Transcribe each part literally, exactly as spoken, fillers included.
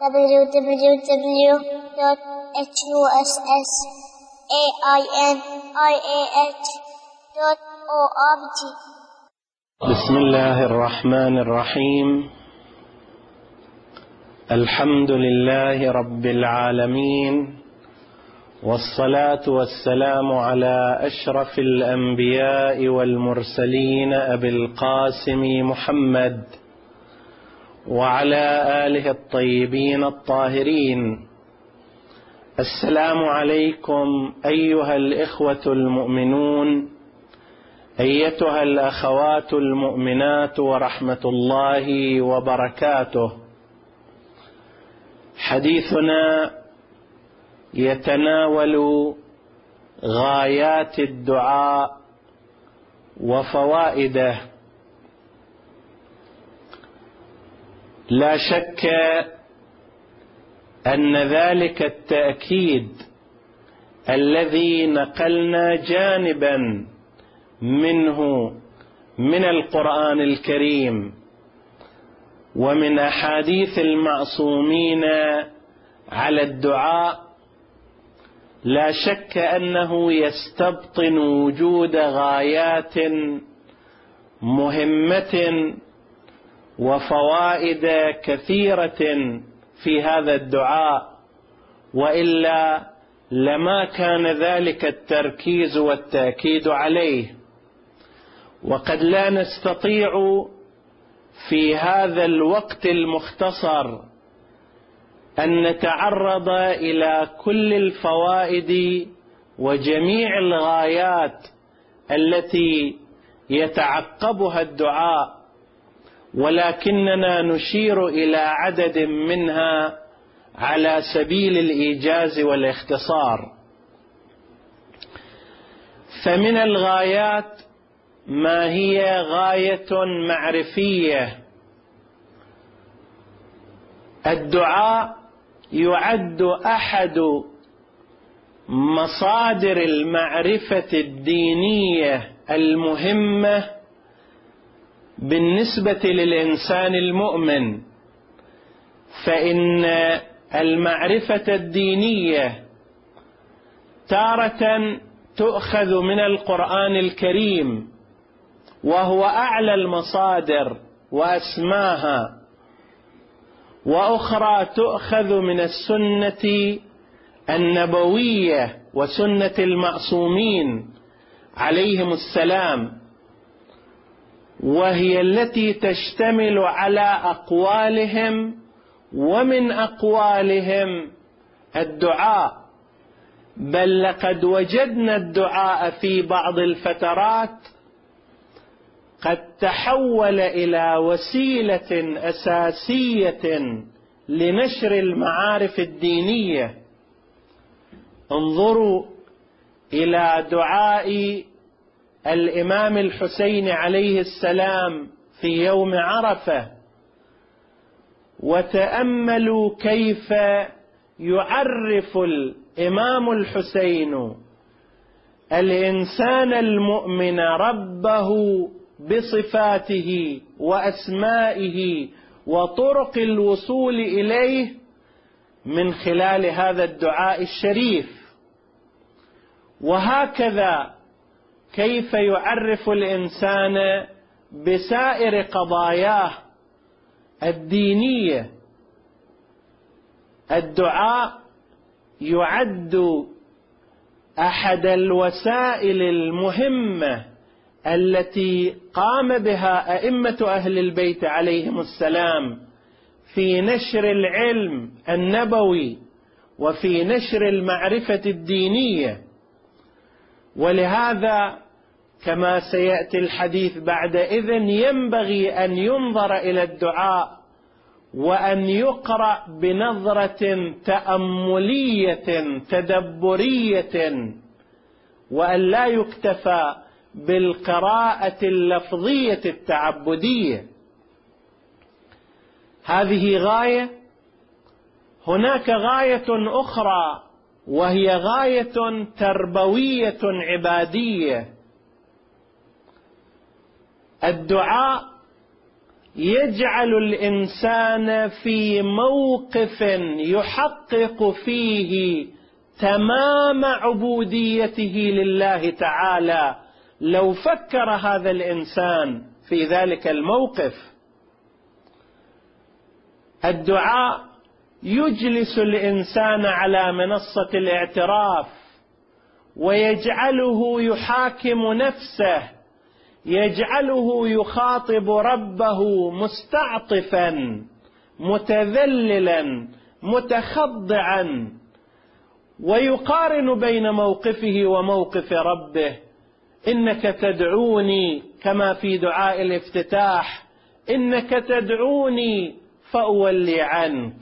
w w w dot huss ainih dot org. بسم الله الرحمن الرحيم. الحمد لله رب العالمين، والصلاة والسلام على أشرف الأنبياء والمرسلين أبي القاسم محمد وعلى آله الطيبين الطاهرين. السلام عليكم أيها الإخوة المؤمنون، أيتها الأخوات المؤمنات، ورحمة الله وبركاته. حديثنا يتناول غايات الدعاء وفوائده. لا شك أن ذلك التأكيد الذي نقلنا جانبا منه من القرآن الكريم ومن أحاديث المعصومين على الدعاء، لا شك أنه يستبطن وجود غايات مهمة وفوائد كثيرة في هذا الدعاء، وإلا لما كان ذلك التركيز والتأكيد عليه. وقد لا نستطيع في هذا الوقت المختصر أن نتعرض إلى كل الفوائد وجميع الغايات التي يتعقبها الدعاء، ولكننا نشير إلى عدد منها على سبيل الإيجاز والاختصار. فمن الغايات ما هي غاية معرفية. الدعاء يعد أحد مصادر المعرفة الدينية المهمة بالنسبة للإنسان المؤمن، فإن المعرفة الدينية تارة تؤخذ من القرآن الكريم وهو أعلى المصادر وأسماها، وأخرى تؤخذ من السنة النبوية وسنة المعصومين عليهم السلام، وهي التي تشتمل على أقوالهم، ومن أقوالهم الدعاء. بل لقد وجدنا الدعاء في بعض الفترات قد تحول إلى وسيلة أساسية لنشر المعارف الدينية. انظروا إلى دعاء الإمام الحسين عليه السلام في يوم عرفة، وتأملوا كيف يعرف الإمام الحسين الإنسان المؤمن ربه بصفاته وأسمائه وطرق الوصول إليه من خلال هذا الدعاء الشريف. وهكذا كيف يعرف الإنسان بسائر قضاياه الدينية. الدعاء يعد أحد الوسائل المهمة التي قام بها أئمة أهل البيت عليهم السلام في نشر العلم النبوي وفي نشر المعرفة الدينية. ولهذا كما سيأتي الحديث بعد إذن ينبغي أن ينظر إلى الدعاء وأن يقرأ بنظرة تأملية تدبرية، وأن لا يكتفى بالقراءة اللفظية التعبدية. هذه غاية. هناك غاية أخرى وهي غاية تربوية عبادية. الدعاء يجعل الإنسان في موقف يحقق فيه تمام عبوديته لله تعالى. لو فكر هذا الإنسان في ذلك الموقف، الدعاء يجلس الإنسان على منصة الاعتراف ويجعله يحاكم نفسه، يجعله يخاطب ربه مستعطفا متذللا متخضعا، ويقارن بين موقفه وموقف ربه. إنك تدعوني، كما في دعاء الافتتاح، إنك تدعوني فأولي عنك،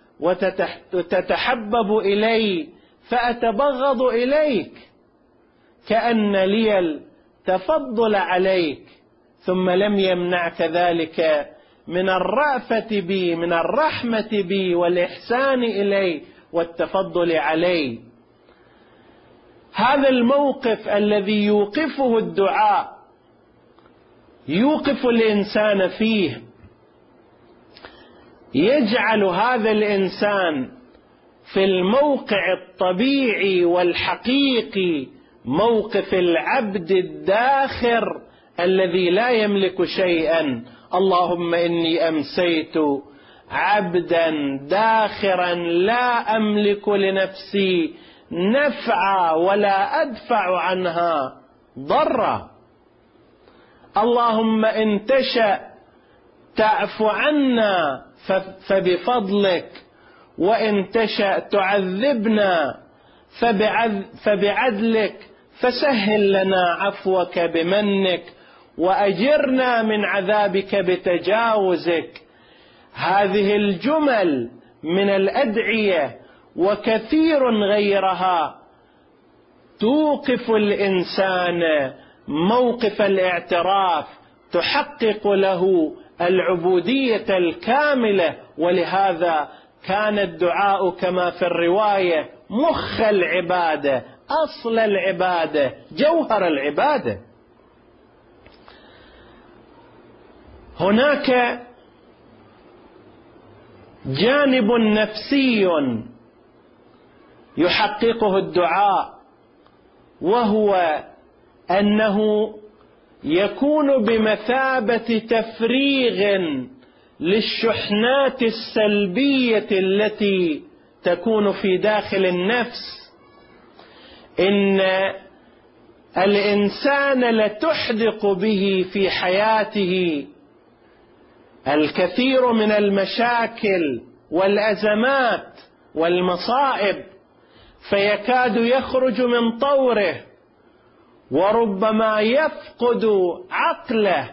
وتتحبب إلي فأتبغض إليك، كأن لي التفضل عليك، ثم لم يمنعك ذلك من الرأفة بي، من الرحمة بي والإحسان إلي والتفضل علي. هذا الموقف الذي يوقفه الدعاء يوقف الإنسان فيه، يجعل هذا الإنسان في الموقع الطبيعي والحقيقي، موقف العبد الداخر الذي لا يملك شيئا. اللهم إني أمسيت عبدا داخرا لا أملك لنفسي نفعا ولا أدفع عنها ضرا. اللهم إن تشأ تعفو عنا فبفضلك، وإن تشأ تعذبنا فبعدلك، فسهل لنا عفوك بمنك، وأجرنا من عذابك بتجاوزك. هذه الجمل من الأدعية وكثير غيرها توقف الإنسان موقف الاعتراف، تحقق له العبودية الكاملة. ولهذا كان الدعاء كما في الرواية مخ العبادة، أصل العبادة، جوهر العبادة. هناك جانب نفسي يحققه الدعاء، وهو أنه يكون بمثابة تفريغ للشحنات السلبية التي تكون في داخل النفس. إن الإنسان لتحدق به في حياته الكثير من المشاكل والأزمات والمصائب، فيكاد يخرج من طوره، وربما يفقد عقله،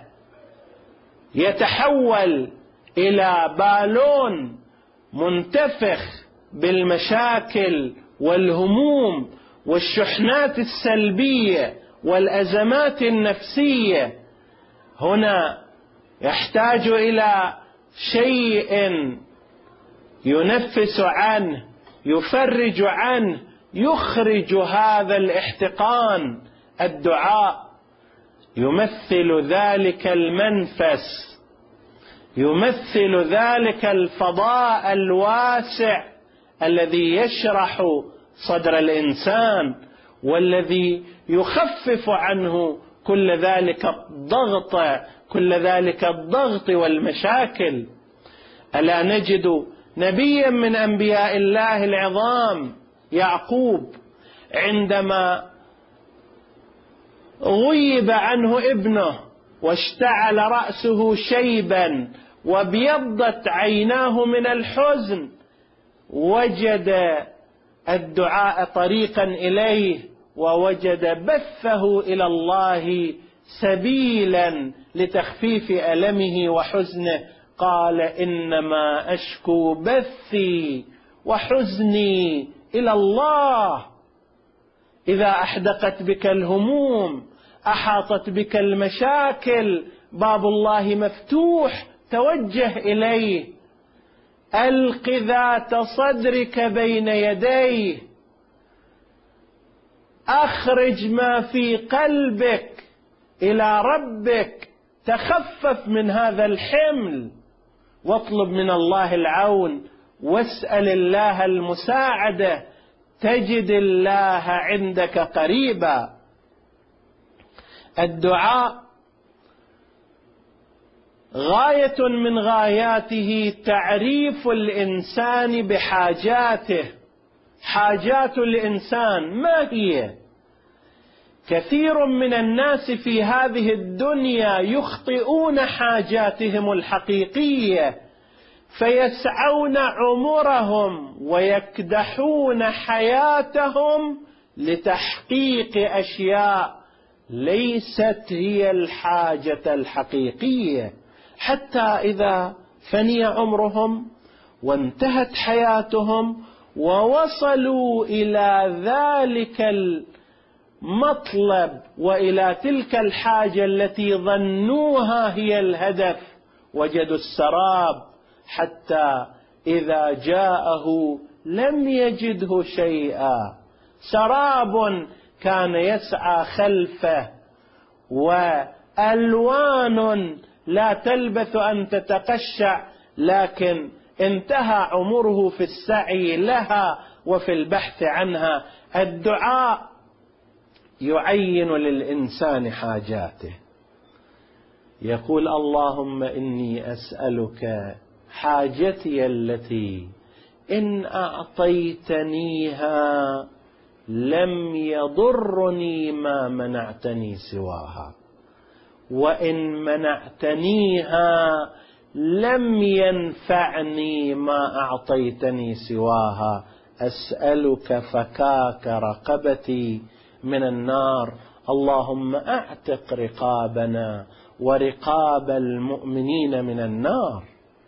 يتحول إلى بالون منتفخ بالمشاكل والهموم والشحنات السلبية والأزمات النفسية. هنا يحتاج إلى شيء ينفس عنه، يفرج عنه، يخرج هذا الاحتقان. الدعاء يمثل ذلك المنفس، يمثل ذلك الفضاء الواسع الذي يشرح صدر الإنسان، والذي يخفف عنه كل ذلك الضغط كل ذلك الضغط والمشاكل. ألا نجد نبيا من أنبياء الله العظام يعقوب عندما غيب عنه ابنه واشتعل رأسه شيبا وابيضت عيناه من الحزن، وجد الدعاء طريقا إليه، ووجد بثه إلى الله سبيلا لتخفيف ألمه وحزنه. قال إنما أشكو بثي وحزني إلى الله. إذا أحدقت بك الهموم، أحاطت بك المشاكل، باب الله مفتوح، توجه إليه، ألق ذات صدرك بين يديه، أخرج ما في قلبك إلى ربك، تخفف من هذا الحمل واطلب من الله العون واسأل الله المساعدة، تجد الله عندك قريبا. الدعاء غاية من غاياته تعريف الإنسان بحاجاته. حاجات الإنسان ما هي؟ كثير من الناس في هذه الدنيا يخطئون حاجاتهم الحقيقية، فيسعون عمرهم ويكدحون حياتهم لتحقيق أشياء ليست هي الحاجة الحقيقية، حتى إذا فني عمرهم وانتهت حياتهم ووصلوا إلى ذلك المطلب وإلى تلك الحاجة التي ظنوها هي الهدف، وجدوا السراب حتى إذا جاءه لم يجده شيئا. سراب كان يسعى خلفه وألوان لا تلبث أن تتقشع، لكن انتهى عمره في السعي لها وفي البحث عنها. الدعاء يعين للإنسان حاجاته، يقول اللهم إني أسألك حاجتي التي إن أعطيتنيها لم يضرني ما منعتني سواها، وإن منعتنيها لم ينفعني ما أعطيتني سواها. أسألك فكاك رقبتي من النار، اللهم أعتق رقابنا ورقاب المؤمنين من النار.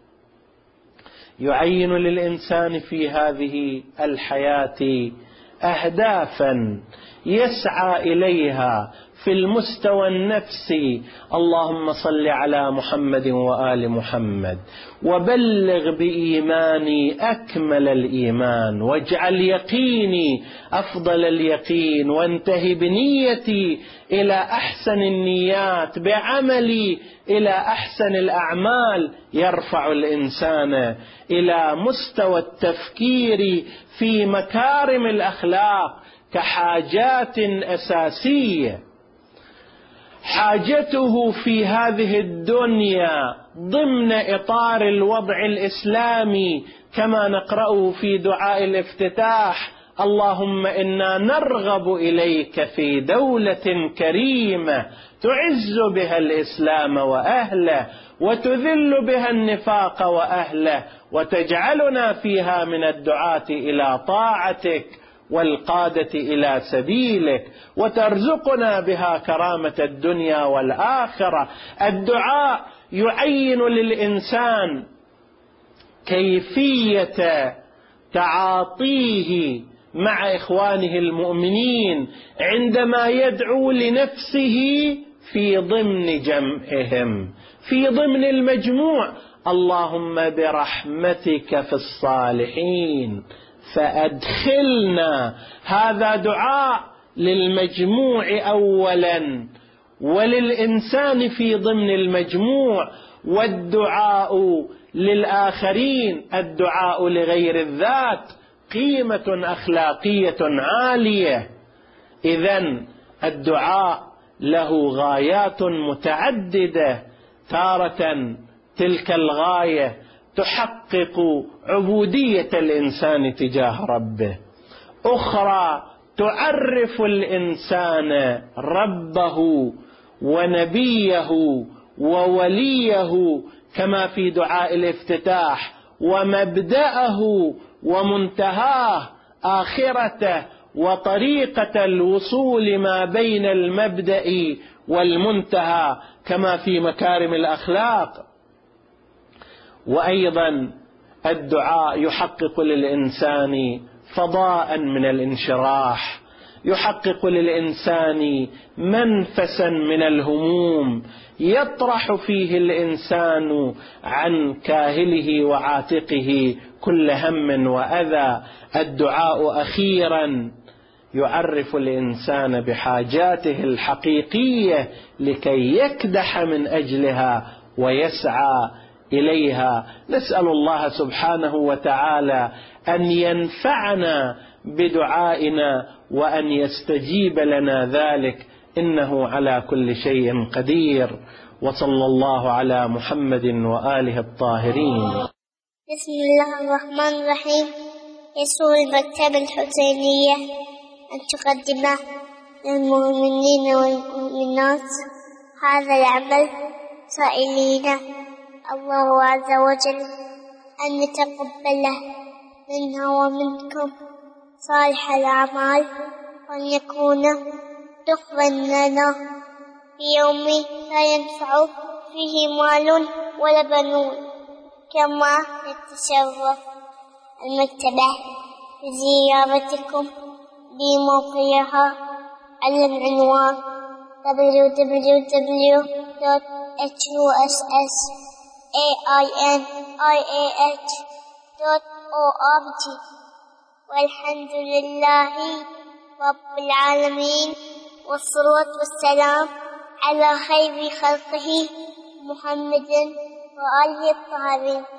يعين للإنسان في هذه الحياة أهدافا يسعى إليها في المستوى النفسي. اللهم صل على محمد وآل محمد، وبلغ بإيماني أكمل الإيمان، واجعل يقيني أفضل اليقين، وانتهي بنيتي إلى أحسن النيات، بعملي إلى أحسن الأعمال. يرفع الإنسان إلى مستوى التفكير في مكارم الأخلاق كحاجات أساسية. حاجته في هذه الدنيا ضمن إطار الوضع الإسلامي كما نقرأه في دعاء الافتتاح: اللهم إنا نرغب إليك في دولة كريمة تعز بها الإسلام وأهله وتذل بها النفاق وأهله، وتجعلنا فيها من الدعاة إلى طاعتك والقادة إلى سبيلك، وترزقنا بها كرامة الدنيا والآخرة. الدعاء يعين للإنسان كيفية تعاطيه مع إخوانه المؤمنين عندما يدعو لنفسه في ضمن جمعهم، في ضمن المجموع. اللهم برحمتك في الصالحين فأدخلنا. هذا دعاء للمجموع أولا وللإنسان في ضمن المجموع، والدعاء للآخرين، الدعاء لغير الذات قيمة أخلاقية عالية. إذن الدعاء له غايات متعددة، تارة تلك الغاية تحقق عبودية الإنسان تجاه ربه، أخرى تعرف الإنسان ربه ونبيه ووليه كما في دعاء الافتتاح، ومبدأه ومنتهاه، آخرته وطريقة الوصول ما بين المبدأ والمنتهى كما في مكارم الأخلاق. وأيضا الدعاء يحقق للإنسان فضاء من الانشراح، يحقق للإنسان منفسا من الهموم، يطرح فيه الإنسان عن كاهله وعاتقه كل هم وأذى. الدعاء أخيرا يعرف الإنسان بحاجاته الحقيقية لكي يكدح من أجلها ويسعى إليها. نسأل الله سبحانه وتعالى أن ينفعنا بدعائنا وأن يستجيب لنا ذلك، إنه على كل شيء قدير. وصلى الله على محمد وآله الطاهرين. بسم الله الرحمن الرحيم. يسر المكتبة الحسينية أن تقدم للمؤمنين والمؤمنات هذا العمل، سائلين الله عز وجل أن يتقبله منا ومنكم صالح الأعمال، وأن يكون دخلا لنا في يوم لا ينفع فيه مال ولا بنون. كما نتشرف المكتبة بزيارتكم بموقعها على العنوان دبليو دبليو دبليو دوت إتش يو إس إس إيه آي إن آي إيه إتش دوت أو آر جي. والحمد لله رب العالمين، والصلاة والسلام على خير خلقه محمد وآله الطاهرين.